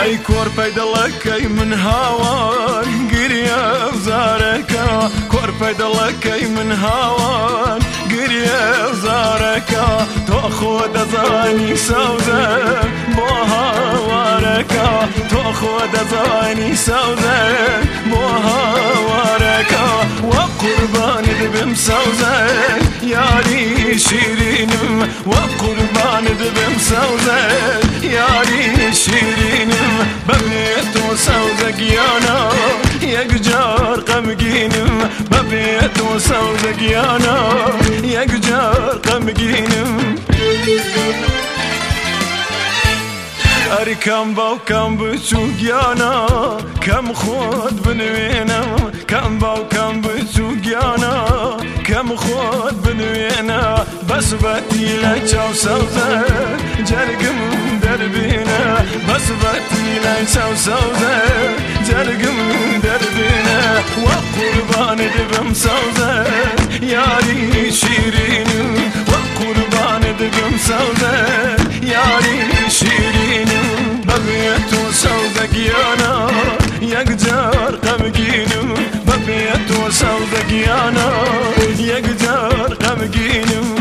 أي كور بيدلك من هوان قرية وزارك كور بيدلك من هوان قرية وزارك تأخذ زاني سوزة بوها وارك تأخذ زاني سوزة بوها وارك وقربان ذبم سوزة ياري شيرين وقربان ذبم سوزة ياري شيرين ببيت وسوزك يانا يقجار قمقينم ببيت وسوزك يانا يقجار قمقينم أركم باو كم بتشوق يانا كم خود بنوينا كم باو كم بتشوق يانا كم خود بنوينا بس بتي لك سوزة جرقم دربينا بس بتي لك سوزة جرقم دربينا وقربان دبم سوزة ياري شيرين وقربان دبم سوزة ياري شيرين ببيت وسوزك يانا يقدر قمقينم ببيت وسوزك يانا يقدر قمقينم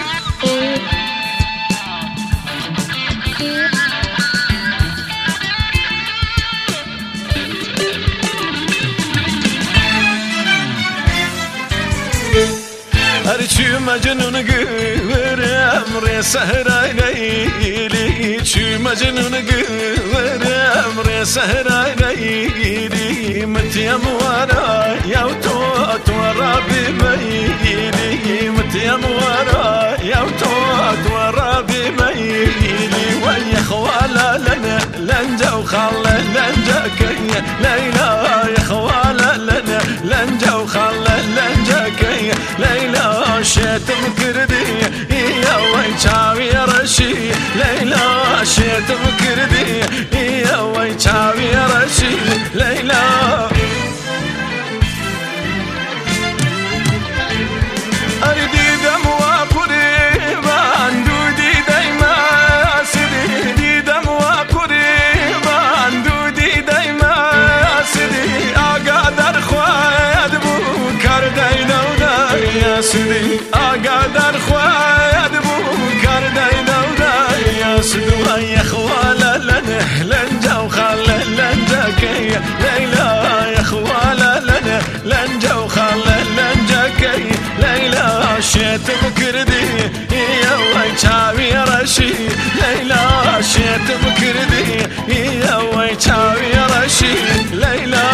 هرچی مجنون گور امر سهرای لیلی چی مجنون گور امر سهرای لیلی متیم ورا یا تو رابی میلی متیم ورا یا تو رابی میلی وی خوالا لنا لنجا وخالا لنجا كي ليلى يا خوالا لنا لنجا وخالا لنجا كي ليلى شيتم كردي يا وين شاوي يا رشي ليلى شيتم كردي يا وين شاوي يا رشي ليلى أريد دم وقريبا دودي دايما سيدي دي دم وقريبا دودي دايما سيدي أقدر خواد بو كردينا يا سيدي أقدر خواد بو كردينا يا سيدي يا خوالا لنا لنجا وخالا لنجا كي ليلى يا خوالا لنا لنجا وخالا لنجا كي ليلى شيت بكردي يا وين شاوي يا رشي ليلى شيت بكردي يا وين شاوي يا رشي ليلى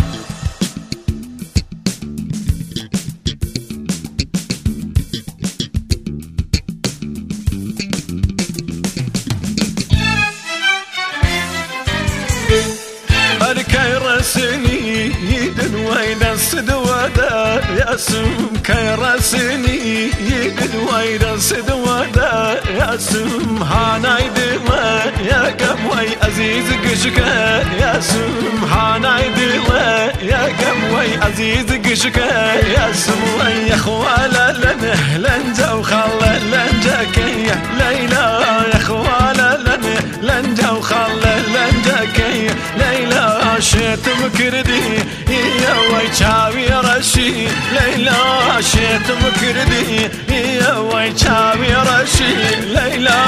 كي رسني يدن وين السدوادة يا سم كي رسني يدن وين السدوادة يا سم هاناي دما يا قموي عزيز قشكا يا سم هاناي دما يا قموي عزيز قشكا يا سم يا خوالا لنا لنجا وخالا لنجا كي ليلى يا خوالا لنا لنجا وخالا لنجا كي ليلى شيت بكردي يا وي شاوي يا رشي ليلى شيت بكردي يا وي شاوي يا رشي ليلى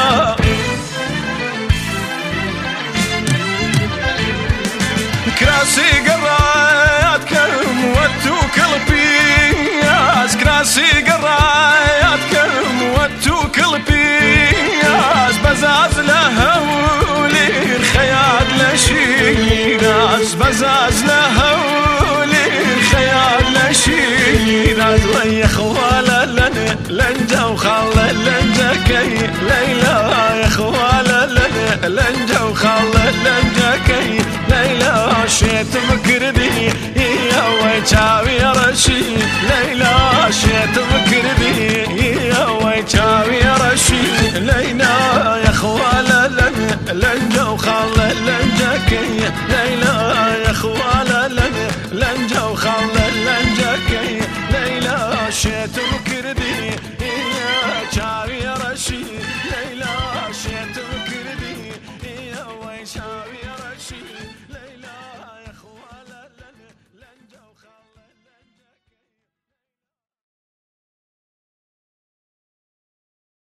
كراسي قراياتكم واتو قلبي ياس كراسي قراياتكم واتو قلبي ياس بزاز لهولي الخيال لشي ناس بزاز لهولي الخيال لشي ناس ويا خوالا لنا لنجا وخالا لنجا كي ليلى يا خوالا لنا لنجا وخالا لنجا كي ليلى شيت بكردي يا وين شاوي يا رشي ليلى شيت بكردي يا وين شاوي يا رشي ليلى يا خوالا لنا لنجا وخالا لنجا كي ليلى يا خوالا لنا لنجا وخالا لنجا كي ليلى شيت بكردي يا شاوي يا رشي ليلى شيت بكردي يا وين